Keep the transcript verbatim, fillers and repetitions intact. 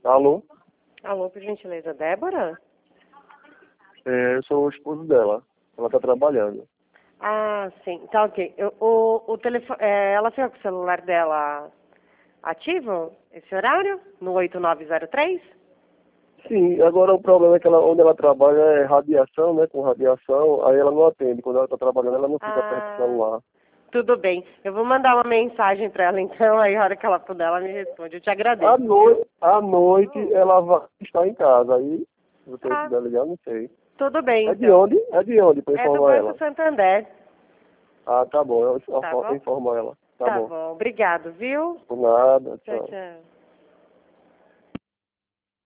Alô? Alô, por gentileza, Débora? É, eu sou o esposo dela. Ela tá trabalhando. Ah, sim. Tá ok. Eu- o o telefone, ela fica com o celular dela ativo, esse horário? No oito nove zero três? Sim, agora o problema é que ela, onde ela trabalha é radiação, né? Com radiação, aí ela não atende. Quando ela tá trabalhando, ela não fica perto do Ah, celular. tudo bem. Eu vou mandar uma mensagem para ela então, aí a hora que ela puder, ela me responde. Eu te À agradeço. noite, à noite ela vai estar em casa. Aí, se você Tá, puder ligar, não sei. tudo bem É de então. onde? É de onde, pra É do informar Banco ela? Santander. Ah, tá bom, eu Tá info- bom? informo ela. Tá Tá bom. bom. Obrigado, viu? Por nada, Tchau, tchau. tchau.